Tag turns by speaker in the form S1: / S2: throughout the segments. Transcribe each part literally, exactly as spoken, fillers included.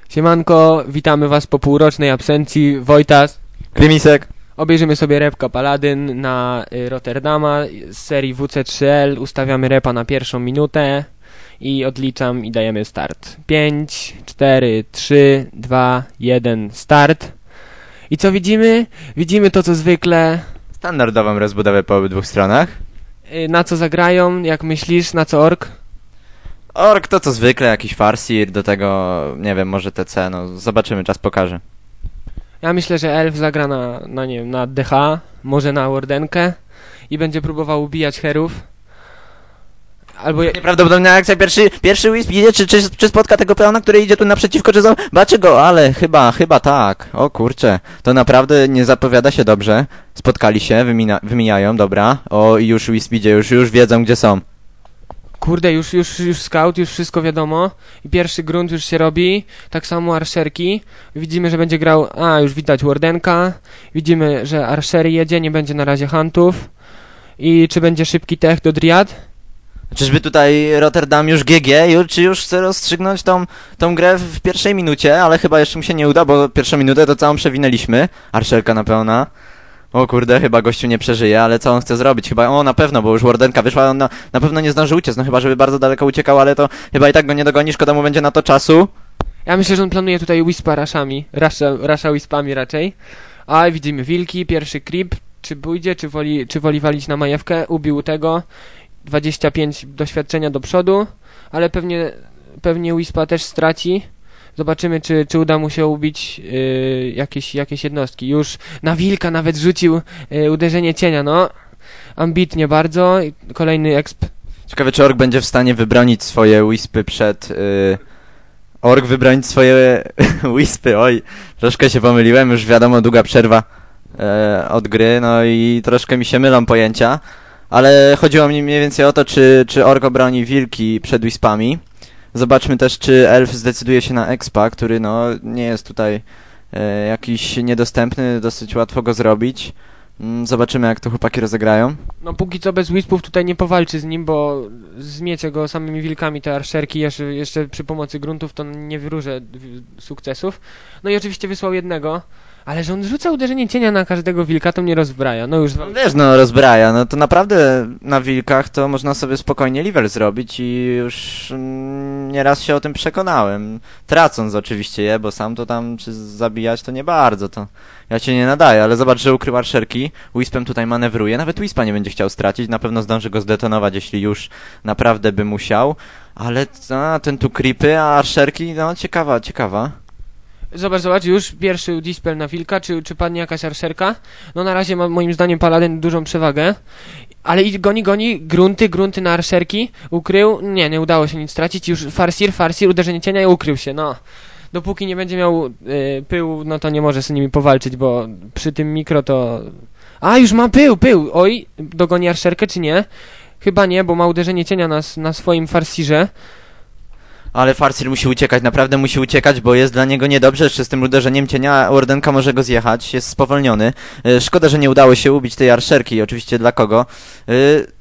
S1: Siemanko, witamy was po półrocznej absencji. Wojtas,
S2: Krymisek.
S1: obejrzymy sobie repka Paladyn na y, Rotterdama z serii W C trzy L. Ustawiamy repa na pierwszą minutę i odliczam i dajemy start. pięć, cztery, trzy, dwa, jeden, start. I co widzimy? Widzimy to co zwykle.
S2: Standardową rozbudowę po obydwu stronach.
S1: Y, na co zagrają, jak myślisz, na co ork?
S2: Ork to co zwykle, jakiś Farseer, do tego, nie wiem, może T C, no zobaczymy, czas pokaże.
S1: Ja myślę, że elf zagra na, na nie wiem, na D H, może na Wardenkę i będzie próbował ubijać herów. Albo je...
S2: Nieprawdopodobna akcja, pierwszy, pierwszy Wisp idzie, czy, czy, czy spotka tego peona, który idzie tu naprzeciwko, czy zobaczy go, ale chyba, chyba tak. O kurczę, to naprawdę nie zapowiada się dobrze. Spotkali się, wymina, wymijają, dobra. O, i już Wisp idzie, już, już wiedzą gdzie są.
S1: Kurde, już, już, już scout, już wszystko wiadomo. I pierwszy grunt już się robi. Tak samo arszerki. Widzimy, że będzie grał... A, już widać Wardenka. Widzimy, że archery jedzie, nie będzie na razie huntów. I czy będzie szybki tech do Dryad?
S2: Czyżby tutaj Rotterdam już G G, już, czy już chce rozstrzygnąć tą, tą grę w pierwszej minucie, ale chyba jeszcze mu się nie uda, bo pierwszą minutę to całą przewinęliśmy. Arszerka na peona. O kurde, chyba gościu nie przeżyje, ale co on chce zrobić? Chyba, o na pewno, bo już Wardenka wyszła, on na, na pewno nie zdąży uciec, no chyba żeby bardzo daleko uciekał, ale to chyba i tak go nie dogoni, szkoda mu będzie na to czasu.
S1: Ja myślę, że on planuje tutaj Wispa raszami. Rasza, rasza Wispami raczej. A widzimy wilki, pierwszy creep. Czy pójdzie, czy woli, czy woli walić na majewkę? Ubił tego. dwadzieścia pięć doświadczenia do przodu, ale pewnie, pewnie Wispa też straci. Zobaczymy, czy, czy uda mu się ubić yy, jakieś, jakieś jednostki. Już na wilka nawet rzucił yy, uderzenie cienia, no. Ambitnie bardzo. Kolejny exp.
S2: Ciekawe, czy Ork będzie w stanie wybronić swoje Wispy przed... Yy... Ork wybronić swoje Wispy, oj, troszkę się pomyliłem, już wiadomo, długa przerwa yy, od gry, no i troszkę mi się mylą pojęcia. Ale chodziło mi mniej więcej o to, czy, czy Ork obroni wilki przed Wispami. Zobaczmy też, czy elf zdecyduje się na expa, który no nie jest tutaj e, jakiś niedostępny, dosyć łatwo go zrobić. Mm, zobaczymy, jak to chłopaki rozegrają.
S1: No póki co bez Wispów tutaj nie powalczy z nim, bo zmiecie go samymi wilkami te arszerki, jeszcze, jeszcze przy pomocy gruntów to nie wyróżę sukcesów. No i oczywiście wysłał jednego. Ale że on rzuca uderzenie cienia na każdego wilka, to mnie rozbraja. No już...
S2: No wiesz, no rozbraja, no to naprawdę na wilkach to można sobie spokojnie level zrobić i już mm, nieraz się o tym przekonałem. Tracąc oczywiście je, bo sam to tam, czy zabijać to nie bardzo, to ja cię nie nadaję, ale zobacz, że ukrył arszerki, Wispem tutaj manewruje, nawet Wispa nie będzie chciał stracić, na pewno zdąży go zdetonować, jeśli już naprawdę by musiał, ale a, ten tu creepy, a arszerki, no ciekawa, ciekawa.
S1: Zobacz, zobacz, już pierwszy dispel na wilka, czy, czy padnie jakaś arszerka? No na razie ma moim zdaniem Paladyn dużą przewagę. Ale i goni, goni, grunty, grunty na arszerki. Ukrył, nie, nie udało się nic stracić. Już Farseer, Farseer, uderzenie cienia i ukrył się, no. Dopóki nie będzie miał y, pyłu, no to nie może z nimi powalczyć, bo przy tym mikro to... A, już ma pył, pył! Oj, dogoni arszerkę czy nie? Chyba nie, bo ma uderzenie cienia na, na swoim Farseerze.
S2: Ale Farseer musi uciekać, naprawdę musi uciekać, bo jest dla niego niedobrze, jeszcze z tym uderzeniem cienia Wardenka może go zjechać, jest spowolniony. Yy, szkoda, że nie udało się ubić tej arszerki, oczywiście dla kogo. Yy,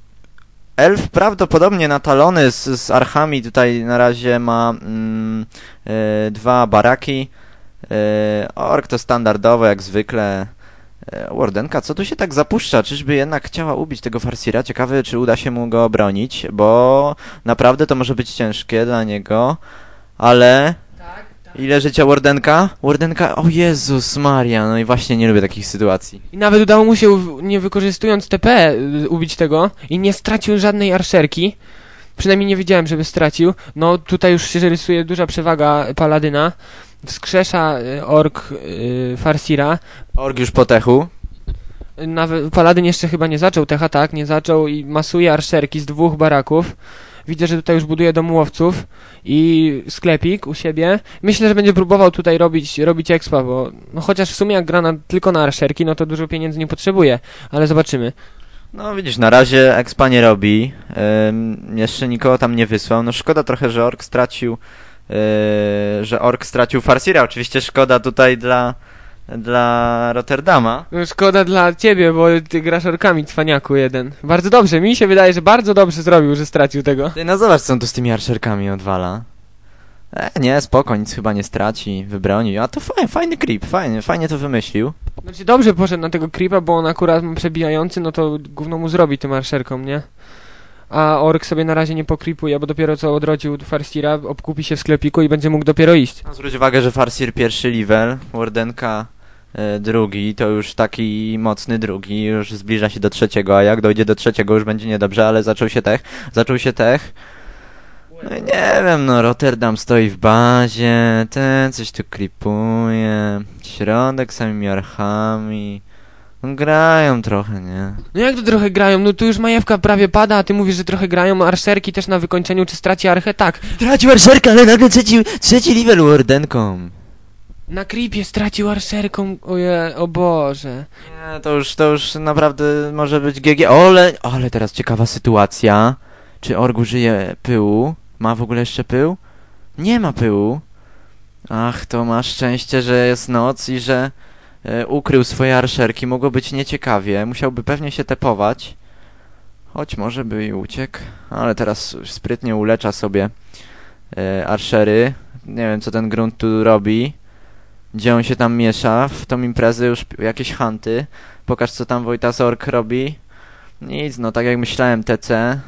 S2: elf prawdopodobnie natalony z, z archami tutaj na razie ma mm, yy, dwa baraki. Yy, ork to standardowo jak zwykle. Wardenka, co tu się tak zapuszcza? Czyżby jednak chciała ubić tego Farseera? Ciekawe, czy uda się mu go obronić, bo naprawdę to może być ciężkie dla niego, ale...
S1: Tak, tak.
S2: Ile życia Wardenka? Wardenka, o Jezus Maria, no i właśnie nie lubię takich sytuacji.
S1: I nawet udało mu się, nie wykorzystując T P, ubić tego i nie stracił żadnej arszerki. Przynajmniej nie widziałem, żeby stracił. No tutaj już się rysuje duża przewaga Paladyna. Wskrzesza y, ork y, Farseera.
S2: Ork już po techu.
S1: Nawet Paladyn jeszcze chyba nie zaczął techa, tak, nie zaczął i masuje arszerki z dwóch baraków. Widzę, że tutaj już buduje dom łowców i sklepik u siebie. Myślę, że będzie próbował tutaj robić, robić expa, bo no chociaż w sumie jak gra na, tylko na arszerki, no to dużo pieniędzy nie potrzebuje, ale zobaczymy.
S2: No widzisz, na razie expa nie robi. Ym, jeszcze nikogo tam nie wysłał. No szkoda trochę, że ork stracił Yy, że Ork stracił Farseera. Oczywiście szkoda tutaj dla dla Rotterdama.
S1: No szkoda dla ciebie, bo ty grasz orkami, cwaniaku jeden. Bardzo dobrze, mi się wydaje, że bardzo dobrze zrobił, że stracił tego.
S2: Ty no zobacz, co on tu z tymi arszerkami odwala. E, nie, spoko, nic chyba nie straci, wybroni. A to fajny, fajny creep, fajnie, fajnie to wymyślił.
S1: Znaczy dobrze poszedł na tego creepa, bo on akurat ma przebijający, no to gówno mu zrobi tym arszerkom, nie? A ork sobie na razie nie pokripuje, bo dopiero co odrodził Farseera, obkupi się w sklepiku i będzie mógł dopiero iść.
S2: No, zwróć uwagę, że Farseer pierwszy level, Wardenka e, drugi, to już taki mocny drugi, już zbliża się do trzeciego, a jak dojdzie do trzeciego już będzie niedobrze, ale zaczął się tech, zaczął się tech. No i nie wiem, no Rotterdam stoi w bazie, ten coś tu creepuje, środek samymi archami. No, grają trochę, nie?
S1: No jak to trochę grają? No tu już majewka prawie pada, a ty mówisz, że trochę grają, arszerki też na wykończeniu, czy straci archę? Tak.
S2: Tracił arszerkę, ale nagle trzeci, trzeci level Wardenką.
S1: Na creepie stracił arszerką, oje, o Boże.
S2: Nie, to już, to już naprawdę może być G G. Ole, ale teraz ciekawa sytuacja. Czy org użyje pyłu? Ma w ogóle jeszcze pył? Nie ma pyłu. Ach, to ma szczęście, że jest noc i że e, ukrył swoje arszerki. Mogło być nieciekawie. Musiałby pewnie się tepować. Choć może by i uciekł. Ale teraz sprytnie ulecza sobie e, arszery. Nie wiem, co ten grunt tu robi. Gdzie on się tam miesza? W tą imprezę już jakieś hunty. Pokaż, co tam Wojtas ork robi. Nic, no tak jak myślałem, T C.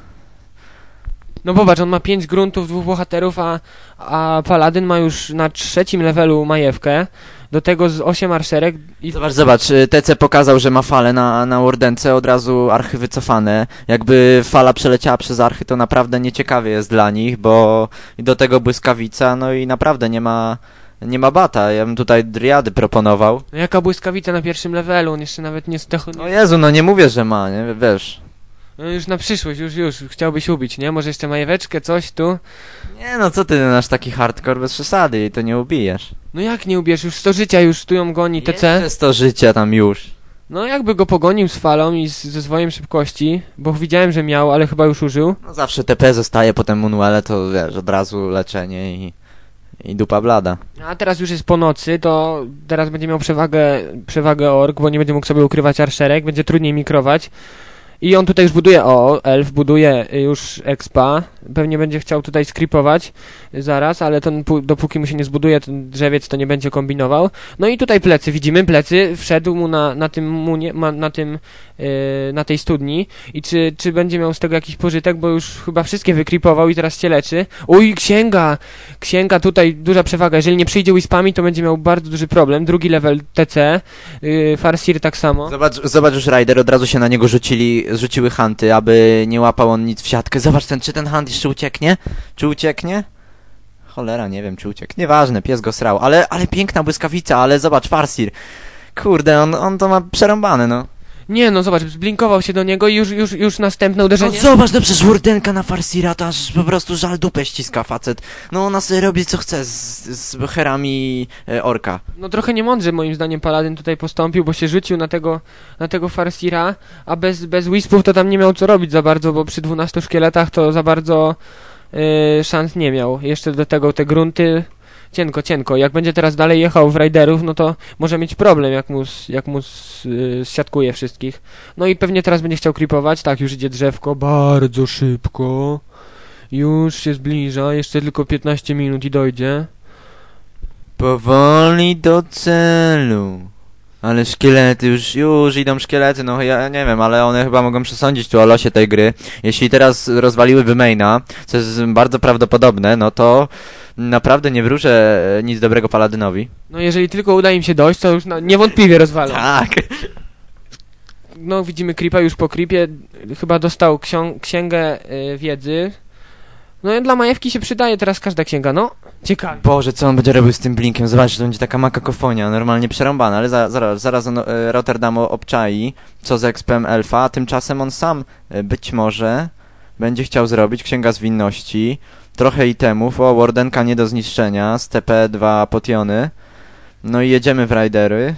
S1: No popatrz, on ma pięć gruntów, dwóch bohaterów, a, a Paladyn ma już na trzecim levelu majewkę, do tego z osiem arszerek i...
S2: Zobacz, zobacz, T C pokazał, że ma falę na, na Wardence, od razu archy wycofane. Jakby fala przeleciała przez archy, to naprawdę nieciekawie jest dla nich, bo do tego błyskawica, no i naprawdę nie ma... Nie ma bata, ja bym tutaj driady proponował.
S1: No jaka błyskawica na pierwszym levelu, on jeszcze nawet nie zdechł...
S2: No Jezu, no nie mówię, że ma, nie, wiesz...
S1: No już na przyszłość, już, już, chciałbyś ubić, nie? Może jeszcze majeweczkę, coś tu?
S2: Nie no, co ty, nasz taki hardcore bez przesady i to nie ubijesz.
S1: No jak nie ubierz? Już sto życia, już tu ją goni T C.
S2: Jeszcze sto życia tam już.
S1: No jakby go pogonił z falą i z, ze swoim szybkości, bo widziałem, że miał, ale chyba już użył.
S2: No zawsze T P zostaje, potem Munuele, to wiesz, od razu leczenie i... I dupa blada.
S1: A teraz już jest po nocy, to teraz będzie miał przewagę, przewagę ork, bo nie będzie mógł sobie ukrywać arszerek, będzie trudniej mikrować. I on tutaj już buduje, o, elf buduje już expa, pewnie będzie chciał tutaj skripować zaraz, ale to dopóki mu się nie zbuduje ten drzewiec, to nie będzie kombinował. No i tutaj plecy, widzimy plecy, wszedł mu na, na tym, munie, ma, na tym, yy, na tej studni i czy, czy będzie miał z tego jakiś pożytek, bo już chyba wszystkie wykripował i teraz się leczy. Uj, księga, księga tutaj duża przewaga, jeżeli nie przyjdzie Wispami, to będzie miał bardzo duży problem, drugi level T C, yy, Farseer tak samo.
S2: Zobacz, zobacz już Rider, od razu się na niego rzucili rzuciły hunty, aby nie łapał on nic w siatkę. Zobacz, ten, czy ten hunt jeszcze ucieknie? Czy ucieknie? Cholera, nie wiem, czy uciekł. Nieważne, pies go srał. Ale, ale piękna błyskawica, ale zobacz, Farseer. Kurde, on, on to ma przerąbane, no.
S1: Nie no, zobacz, zblinkował się do niego i już, już, już następne uderzenie.
S2: No zobacz, no przecież Wardenka na Farseera, to aż po prostu żal dupę ściska facet. No ona sobie robi co chce z, z herami e, orka.
S1: No trochę niemądrze moim zdaniem Paladyn tutaj postąpił, bo się rzucił na tego, na tego Farseera, a bez, bez Wispów to tam nie miał co robić za bardzo, bo przy dwunastu szkieletach to za bardzo yy, szans nie miał. Jeszcze do tego te grunty, cienko, cienko. Jak będzie teraz dalej jechał w Raiderów, no to może mieć problem, jak mu, jak mu yy, zsiatkuje wszystkich. No i pewnie teraz będzie chciał creepować, tak, już idzie drzewko, bardzo szybko. Już się zbliża, jeszcze tylko piętnaście minut i dojdzie.
S2: Powoli do celu. Ale szkielety, już, już idą szkielety, no ja nie wiem, ale one chyba mogą przesądzić tu o losie tej gry. Jeśli teraz rozwaliłyby maina, co jest bardzo prawdopodobne, no to naprawdę nie wróżę nic dobrego Paladynowi.
S1: No jeżeli tylko uda im się dojść, to już no, niewątpliwie rozwalą.
S2: Tak.
S1: No widzimy creepa już po creepie, chyba dostał ksią- księgę yy, wiedzy. No i dla majewki się przydaje teraz każda księga, no ciekawe.
S2: Boże, co on będzie robił z tym blinkiem? Zobacz, to będzie taka makakofonia, normalnie przerąbana, ale za, zaraz, zaraz on, e, Rotterdam obczai, co z expem elfa, a tymczasem on sam e, być może będzie chciał zrobić księga zwinności, trochę itemów, o, Wardenka nie do zniszczenia, z T P dwa potiony, no i jedziemy w Raidery.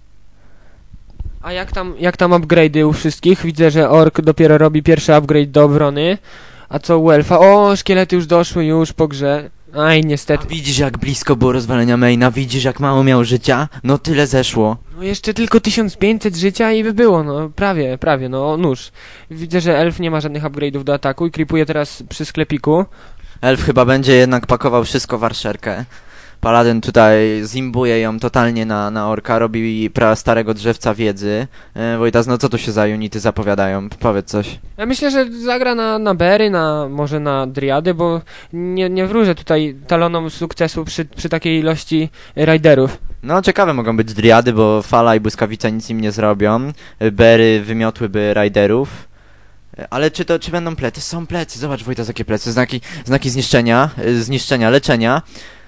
S1: A jak tam, jak tam upgrade'y u wszystkich? Widzę, że ork dopiero robi pierwszy upgrade do obrony. A co u elfa? O, szkielety już doszły, już po grze. Aj, niestety.
S2: A widzisz, jak blisko było rozwalenia maina? Widzisz, jak mało miał życia? No tyle zeszło.
S1: No jeszcze tylko tysiąc pięćset życia i by było, no prawie, prawie, no nóż. Widzę, że elf nie ma żadnych upgrade'ów do ataku i creepuje teraz przy sklepiku.
S2: Elf chyba będzie jednak pakował wszystko w arszerkę. Paladyn tutaj zimbuje ją totalnie na, na orka, robi pra starego drzewca wiedzy. E, Wojtas, no co tu się za unity zapowiadają? Powiedz coś.
S1: Ja myślę, że zagra na, na Bery, na, może na Driady, bo nie, nie wróżę tutaj talonom sukcesu przy, przy takiej ilości Riderów.
S2: No ciekawe mogą być driady, bo fala i błyskawica nic im nie zrobią. Bery wymiotłyby riderów. Ale czy to, czy będą plecy? Są plecy, zobacz Wojtas, jakie plecy. Znaki, znaki zniszczenia, y, zniszczenia, leczenia.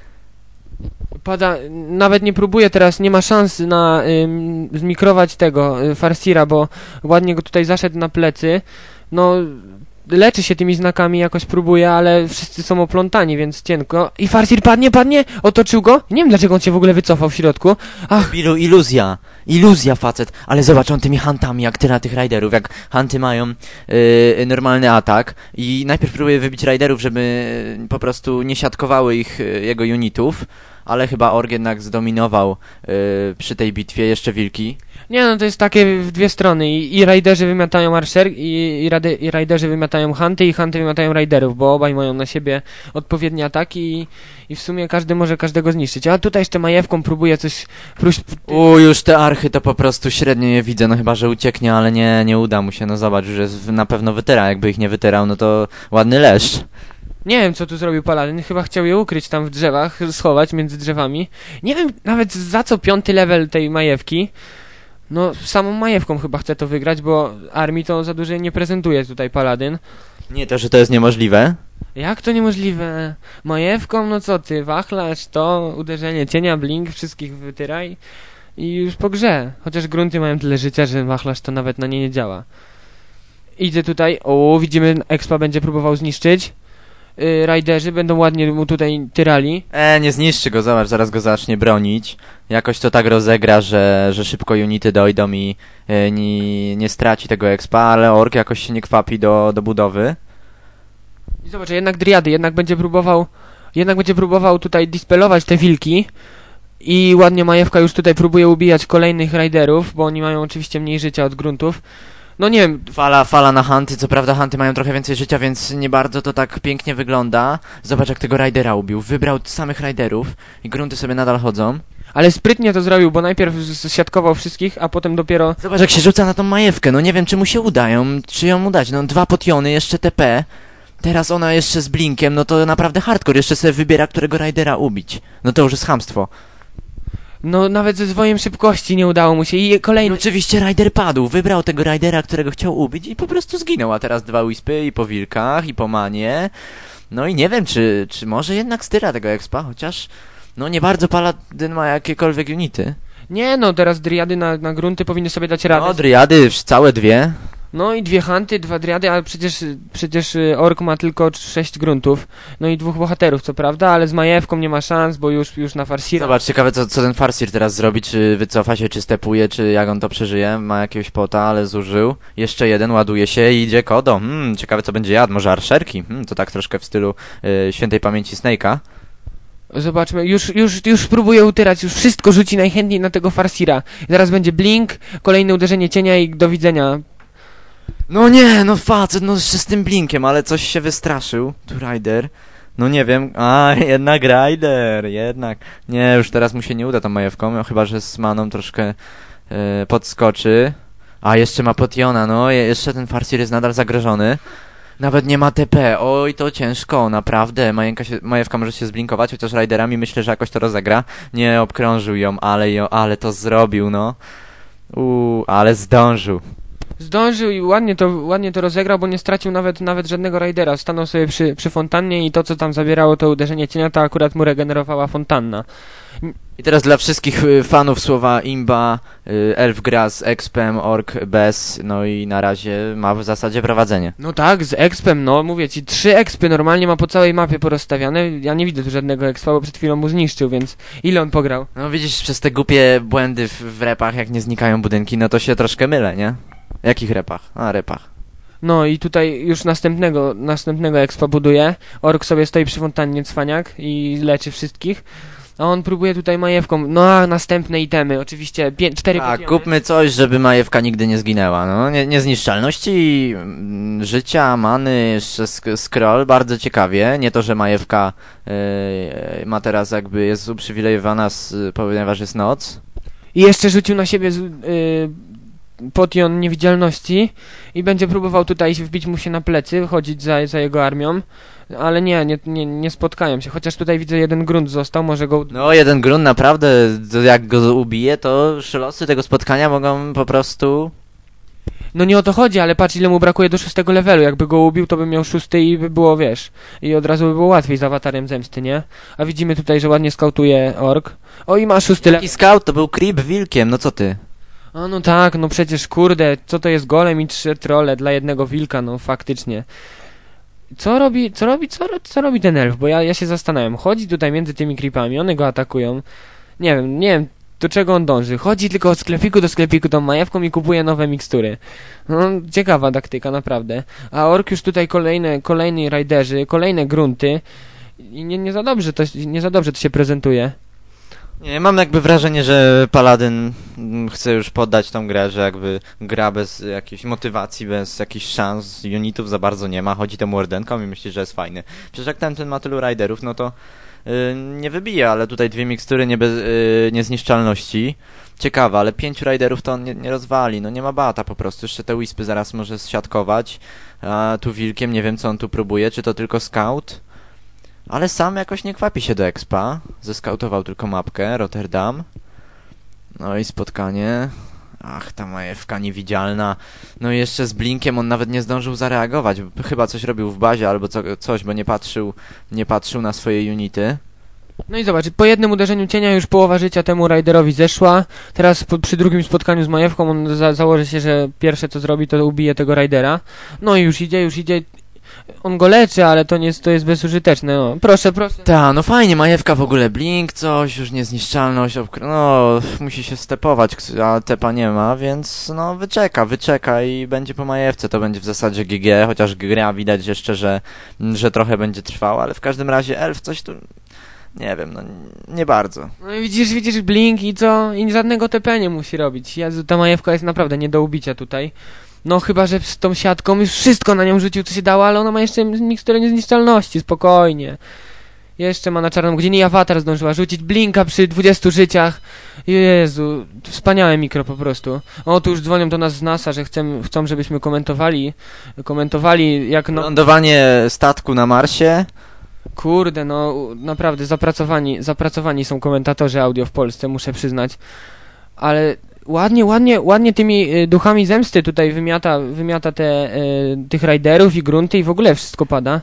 S1: Pada, nawet nie próbuje teraz, nie ma szans na ym, zmikrować tego y, Farsira, bo ładnie go tutaj zaszedł na plecy. No, leczy się tymi znakami, jakoś próbuje, ale wszyscy są oplątani, więc cienko. I Farsir padnie, padnie, otoczył go. Nie wiem, dlaczego on się w ogóle wycofał w środku. Ach,
S2: Bilu, iluzja, iluzja facet. Ale zobacz, on tymi huntami, jak tyle tych riderów, jak hunty mają yy, normalny atak i najpierw próbuje wybić riderów, żeby yy, po prostu nie siatkowały ich yy, jego unitów. Ale chyba Org jednak zdominował yy, przy tej bitwie, jeszcze wilki.
S1: nie no, to jest takie w dwie strony. I, i Riderzy wymiatają Archer, i, i, rady, i Riderzy wymiatają Hunty, i Hunty wymiatają Riderów, bo obaj mają na siebie odpowiednie ataki i, i w sumie każdy może każdego zniszczyć. A tutaj jeszcze Majewką próbuje coś... Próś...
S2: U, już te archy to po prostu średnio je widzę, no chyba, że ucieknie, ale nie, nie uda mu się, no zobacz, już jest na pewno wytyra, jakby ich nie wytyrał, no to ładny leszcz.
S1: Nie wiem, co tu zrobił Paladin. Chyba chciał je ukryć tam w drzewach, schować między drzewami. Nie wiem nawet za co piąty level tej Majewki. No, samą Majewką chyba chce to wygrać, bo armii to za dużo nie prezentuje tutaj Paladyn.
S2: Nie to, że to jest niemożliwe.
S1: Jak to niemożliwe? Majewką, no co ty, wachlarz, to uderzenie cienia, blink, wszystkich wytyraj i już po grze. Chociaż grunty mają tyle życia, że wachlarz to nawet na nie nie działa. Idzie tutaj, o, widzimy, Expa będzie próbował zniszczyć. Yy, Riderzy będą ładnie mu tutaj tyrali.
S2: E, nie zniszczy go, zobacz, zaraz go zacznie bronić. Jakoś to tak rozegra, że, że szybko unity dojdą i e, nie, nie straci tego expa, ale ork jakoś się nie kwapi do, do budowy.
S1: I zobacz, jednak Driady, jednak będzie próbował, jednak będzie próbował tutaj dispelować te wilki. I ładnie Majewka już tutaj próbuje ubijać kolejnych Riderów, bo oni mają oczywiście mniej życia od gruntów. No nie wiem.
S2: Fala, fala na hunty, co prawda hunty mają trochę więcej życia, więc nie bardzo to tak pięknie wygląda. Zobacz jak tego Ridera ubił, wybrał samych Riderów i grunty sobie nadal chodzą.
S1: Ale sprytnie to zrobił, bo najpierw siatkował wszystkich, a potem dopiero...
S2: Zobacz jak się rzuca na tą Majewkę, no nie wiem czy mu się udają, czy ją udać, no dwa potiony, jeszcze T P. Teraz ona jeszcze z blinkiem, no to naprawdę hardcore, jeszcze sobie wybiera którego Ridera ubić. No to już jest chamstwo.
S1: No nawet ze zwojem szybkości nie udało mu się i kolejny...
S2: I oczywiście Rider padł, wybrał tego Ridera, którego chciał ubić i po prostu zginął, a teraz dwa wispy i po wilkach, i po manie. No i nie wiem, czy, czy może jednak styra tego expa, chociaż no nie bardzo Paladyn ma jakiekolwiek unity.
S1: Nie no, teraz Driady na, na grunty powinny sobie dać radę.
S2: No, Driady całe dwie.
S1: No i dwie Hunty, dwa Driady, ale przecież, przecież Ork ma tylko sześć gruntów. No i dwóch bohaterów, co prawda, ale z Majewką nie ma szans, bo już, już na Farsira.
S2: Zobacz, ciekawe co, co ten Farsir teraz zrobi, czy wycofa się, czy stepuje, czy jak on to przeżyje. Ma jakiegoś pota, ale zużył. Jeszcze jeden, ładuje się i idzie kodo. Hmm, ciekawe co będzie jadł, może arszerki? Hmm, to tak troszkę w stylu y, świętej pamięci Snake'a.
S1: Zobaczmy, już, już, już próbuje utyrać, już wszystko rzuci najchętniej na tego Farsira. Zaraz będzie blink, kolejne uderzenie cienia i do widzenia.
S2: No nie, no facet, no jeszcze z tym blinkiem, ale coś się wystraszył. Tu Rider. No nie wiem, a jednak Rider, jednak. Nie, już teraz mu się nie uda tą Majewką, no, chyba że z maną troszkę e, podskoczy. A jeszcze ma potiona, no je, jeszcze ten Farsir jest nadal zagrożony. Nawet nie ma T P, oj to ciężko, naprawdę. Majenka się, Majewka może się zblinkować, chociaż Riderami myślę, że jakoś to rozegra. Nie obkrążył ją, ale ją, ale to zrobił, no. Uuu, ale zdążył.
S1: Zdążył i ładnie to, ładnie to rozegrał, bo nie stracił nawet, nawet żadnego Ridera. Stanął sobie przy, przy fontannie i to, co tam zabierało to uderzenie cienia, to akurat mu regenerowała fontanna.
S2: I teraz dla wszystkich y, fanów słowa imba, y, elf gra z expem, ork bez, no i na razie ma w zasadzie prowadzenie.
S1: No tak, z expem, no mówię ci, trzy expy normalnie ma po całej mapie porozstawiane. Ja nie widzę tu żadnego expa, bo przed chwilą mu zniszczył, więc ile on pograł?
S2: No widzisz, przez te głupie błędy w, w repach, jak nie znikają budynki, no to się troszkę mylę, nie? Jakich repach? A, repach.
S1: No i tutaj już następnego, następnego expa buduje. Ork sobie stoi przy fontannie, cwaniak, i leczy wszystkich. A on próbuje tutaj majewką, no a następne itemy, oczywiście, pię- cztery
S2: Tak,
S1: potiony.
S2: kupmy coś, żeby majewka nigdy nie zginęła, no. Nie, niezniszczalności, mm, życia, many, jeszcze sk- scroll, bardzo ciekawie. Nie to, że majewka yy, ma teraz jakby, jest uprzywilejowana, z, ponieważ jest noc.
S1: I jeszcze rzucił na siebie z, y, potion niewidzialności i będzie próbował tutaj wbić mu się na plecy, chodzić za, za jego armią, ale nie, nie, nie, nie spotkają się, chociaż tutaj widzę jeden grunt został, może go...
S2: No, jeden grunt naprawdę, to jak go ubije, to losy tego spotkania mogą po prostu...
S1: No nie o to chodzi, ale patrz ile mu brakuje do szóstego levelu, jakby go ubił, to by miał szósty i by było, wiesz, i od razu by było łatwiej z awatarem zemsty, nie? A widzimy tutaj, że ładnie skautuje ork. O i ma szósty level.
S2: Taki scout to był creep wilkiem, no co ty?
S1: A no tak, no przecież kurde, co to jest golem i trzy trolle dla jednego wilka, no faktycznie. Co robi, co robi, co, ro- co robi ten elf? Bo ja, ja się zastanawiam. Chodzi tutaj między tymi creepami, one go atakują. Nie wiem, nie wiem do czego on dąży. Chodzi tylko od sklepiku do sklepiku tą majewką i kupuje nowe mikstury. No, ciekawa taktyka, naprawdę. A ork już tutaj kolejne, kolejni rajderzy, kolejne grunty. I nie, nie za dobrze to, nie za dobrze to się prezentuje.
S2: Nie, mam jakby wrażenie, że Paladyn mm, chce już poddać tą grę, że jakby gra bez jakiejś motywacji, bez jakichś szans, unitów za bardzo nie ma, chodzi temu ordenką i myśli, że jest fajny. Przecież jak ten, ten ma tylu riderów, no to yy, nie wybije, ale tutaj dwie mikstury nie bez, yy, niezniszczalności. Ciekawe, ale pięciu riderów to on nie, nie rozwali, no nie ma bata po prostu, jeszcze te wispy zaraz może zsiatkować. A tu wilkiem, nie wiem co on tu próbuje, czy to tylko scout? Ale sam jakoś nie kwapi się do expa. Zeskautował tylko mapkę, Rotterdam. No i spotkanie. Ach, ta majewka niewidzialna. No i jeszcze z blinkiem on nawet nie zdążył zareagować. Chyba coś robił w bazie albo co, coś, bo nie patrzył, nie patrzył na swoje unity.
S1: No i zobacz, po jednym uderzeniu cienia już połowa życia temu Raiderowi zeszła. Teraz po, przy drugim spotkaniu z majewką on za, założy się, że pierwsze co zrobi to ubije tego Raidera. No i już idzie, już idzie. On go leczy, ale to nie jest, to jest bezużyteczne. No. Proszę, proszę.
S2: Ta, no fajnie, majewka w ogóle blink, coś, już niezniszczalność, obkr- no musi się stepować, a tepa nie ma, więc no wyczeka, wyczeka i będzie po majewce, to będzie w zasadzie G G, chociaż gra widać jeszcze, że, że trochę będzie trwała, ale w każdym razie elf coś tu, nie wiem, no nie bardzo.
S1: No i widzisz, widzisz blink i co? I żadnego T P nie musi robić. Jezu, ta majewka jest naprawdę nie do ubicia tutaj. No chyba, że z tą siatką już wszystko na nią rzucił, co się dało, ale ona ma jeszcze miksturę niezniszczalności, spokojnie. Jeszcze ma na czarną godzinę i awatar zdążyła rzucić blinka przy dwudziestu życiach. Jezu, wspaniałe mikro po prostu. O, tu już dzwonią do nas z NASA, że chcą, chcą żebyśmy komentowali, komentowali jak no...
S2: Lądowanie statku na Marsie.
S1: Kurde, no naprawdę zapracowani, zapracowani są komentatorzy audio w Polsce, muszę przyznać. Ale... Ładnie, ładnie, ładnie tymi y, duchami zemsty tutaj wymiata, wymiata te, y, tych rajderów i grunty i w ogóle wszystko pada.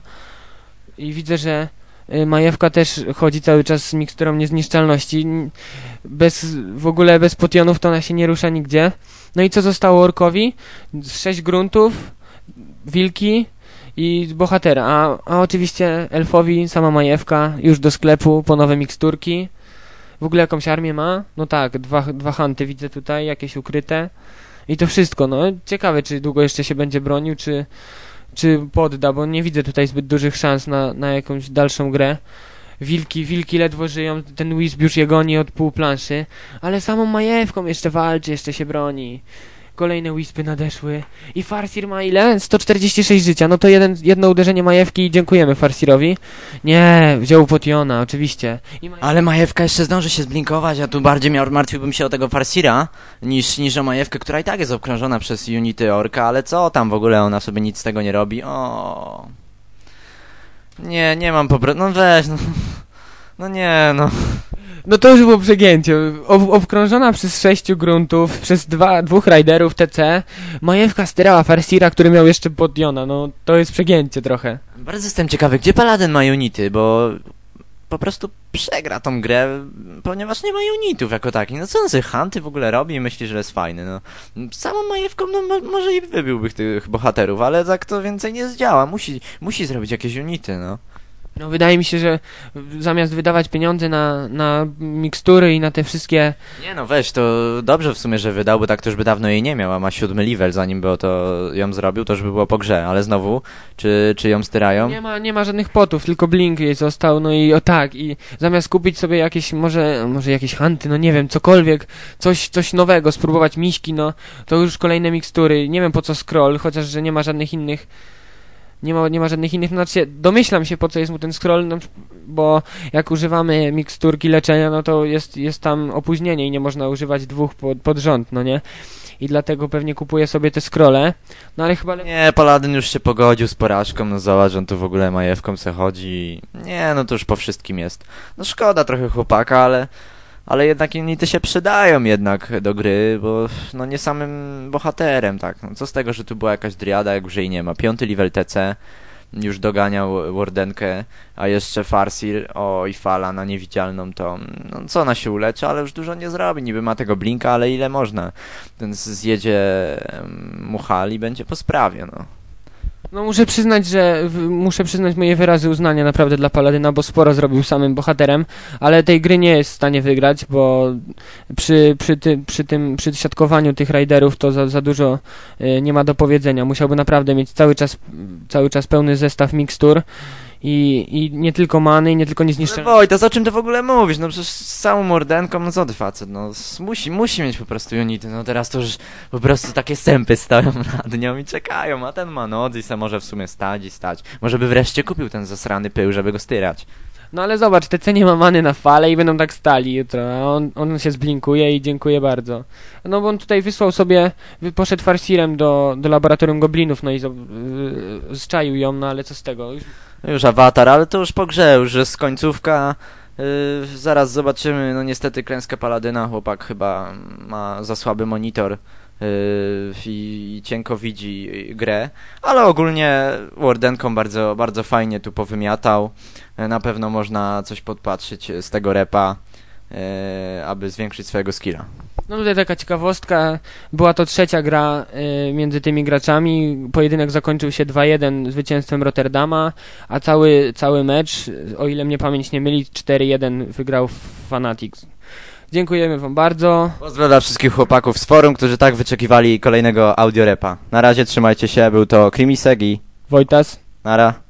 S1: I widzę, że y, majewka też chodzi cały czas z miksturą niezniszczalności. Bez, w ogóle bez potionów to ona się nie rusza nigdzie. No i co zostało orkowi? Sześć gruntów, wilki i bohatera. A, a oczywiście elfowi sama majewka już do sklepu po nowe miksturki. W ogóle jakąś armię ma? No tak, dwa, dwa hunty widzę tutaj, jakieś ukryte. I to wszystko, no. Ciekawe, czy długo jeszcze się będzie bronił, czy, czy podda, bo nie widzę tutaj zbyt dużych szans na, na jakąś dalszą grę. Wilki, wilki ledwo żyją, ten Wisp już je goni od pół planszy. Ale samą majewką jeszcze walczy, jeszcze się broni. Kolejne Wispy nadeszły. I Farsir ma ile? sto czterdzieści sześć życia. No to jeden, jedno uderzenie majewki i dziękujemy Farsirowi. Nie, wziął potiona, oczywiście. I majewka...
S2: Ale majewka jeszcze zdąży się zblinkować, a tu bardziej miał, martwiłbym się o tego Farsira, niż, niż o majewkę, która i tak jest obkrążona przez unity orka, ale co tam w ogóle, ona sobie nic z tego nie robi. O. Nie, nie mam po prostu, no weź, no. No nie, no.
S1: No to już było przegięcie. Ob obkrążona przez sześciu gruntów, przez dwa, dwóch riderów T C, majewka styrała Farsira, który miał jeszcze potiona. No to jest przegięcie trochę.
S2: Bardzo jestem ciekawy, gdzie Paladin ma unity, bo po prostu przegra tą grę, ponieważ nie ma unitów jako takich. No co on sobie hunty w ogóle robi i myśli, że jest fajny, no. Samą majewką, no mo może i wybiłby tych bohaterów, ale tak to więcej nie zdziała. Musi, musi zrobić jakieś unity, no.
S1: No wydaje mi się, że zamiast wydawać pieniądze na, na mikstury i na te wszystkie...
S2: Nie no, weź, to dobrze w sumie, że wydał, bo tak to już by dawno jej nie miał, a ma siódmy level, zanim by o to ją zrobił, to już by było po grze, ale znowu, czy, czy ją styrają?
S1: Nie ma, nie ma żadnych potów, tylko Blink jej został, no i o tak, i zamiast kupić sobie jakieś, może, może jakieś hanty, no nie wiem, cokolwiek, coś, coś nowego, spróbować miśki, no, to już kolejne mikstury, nie wiem po co scroll, chociaż, że nie ma żadnych innych... Nie ma, nie ma żadnych innych, znaczy domyślam się po co jest mu ten scroll, no, bo jak używamy miksturki leczenia, no to jest, jest tam opóźnienie i nie można używać dwóch pod, pod rząd, no nie? I dlatego pewnie kupuję sobie te scrolle, no ale chyba...
S2: Nie, Paladyn już się pogodził z porażką, no zobacz, on tu w ogóle majewką se chodzi. Nie, no to już po wszystkim jest. No szkoda trochę chłopaka, ale... Ale jednak unity się przydają jednak do gry, bo no nie samym bohaterem, tak. No, co z tego, że tu była jakaś driada, jak już jej nie ma. Piąty level T C, już doganiał Wardenkę, a jeszcze Farseer, o i fala na niewidzialną, to no co ona się uleczy, ale już dużo nie zrobi. Niby ma tego blinka, ale ile można. Więc zjedzie Muhal i będzie po sprawie, no.
S1: No muszę przyznać, że w, muszę przyznać moje wyrazy uznania naprawdę dla Paladyna, bo sporo zrobił samym bohaterem, ale tej gry nie jest w stanie wygrać, bo przy, przy, ty, przy tym przy siatkowaniu tych raiderów to za, za dużo y, nie ma do powiedzenia. Musiałby naprawdę mieć cały czas cały czas pełny zestaw mikstur i, i nie tylko many, i nie tylko niezniszczalne.
S2: No Wojtas, o czym ty w ogóle mówisz? No przecież z całą mordenką, no co ty facet, no musi, musi mieć po prostu unity, no teraz to już po prostu takie sępy stoją nad nią i czekają, a ten ma noc i se może w sumie stać i stać. Może by wreszcie kupił ten zasrany pył, żeby go styrać.
S1: No ale zobacz, T C nie ma many na falę i będą tak stali jutro, a on, on się zblinkuje i dziękuję bardzo. No bo on tutaj wysłał sobie, poszedł Farseerem do, do laboratorium goblinów, no i z, yy, zczaił ją, no ale co z tego? Już...
S2: No już awatar, ale to już po grze, już jest końcówka. Yy, zaraz zobaczymy, no niestety klęskę Paladyna, chłopak chyba ma za słaby monitor yy, i, i cienko widzi grę, ale ogólnie Wardenką bardzo, bardzo fajnie tu powymiatał. Yy, na pewno można coś podpatrzyć z tego repa, yy, aby zwiększyć swojego skilla.
S1: No tutaj taka ciekawostka, była to trzecia gra y, między tymi graczami, pojedynek zakończył się dwa jeden zwycięstwem Rotterdama, a cały, cały mecz, o ile mnie pamięć nie myli, cztery jeden wygrał Fanatics. Dziękujemy wam bardzo.
S2: Pozdrawiam dla wszystkich chłopaków z forum, którzy tak wyczekiwali kolejnego audiorepa. Na razie trzymajcie się, był to Krimisek i
S1: Wojtas.
S2: Nara.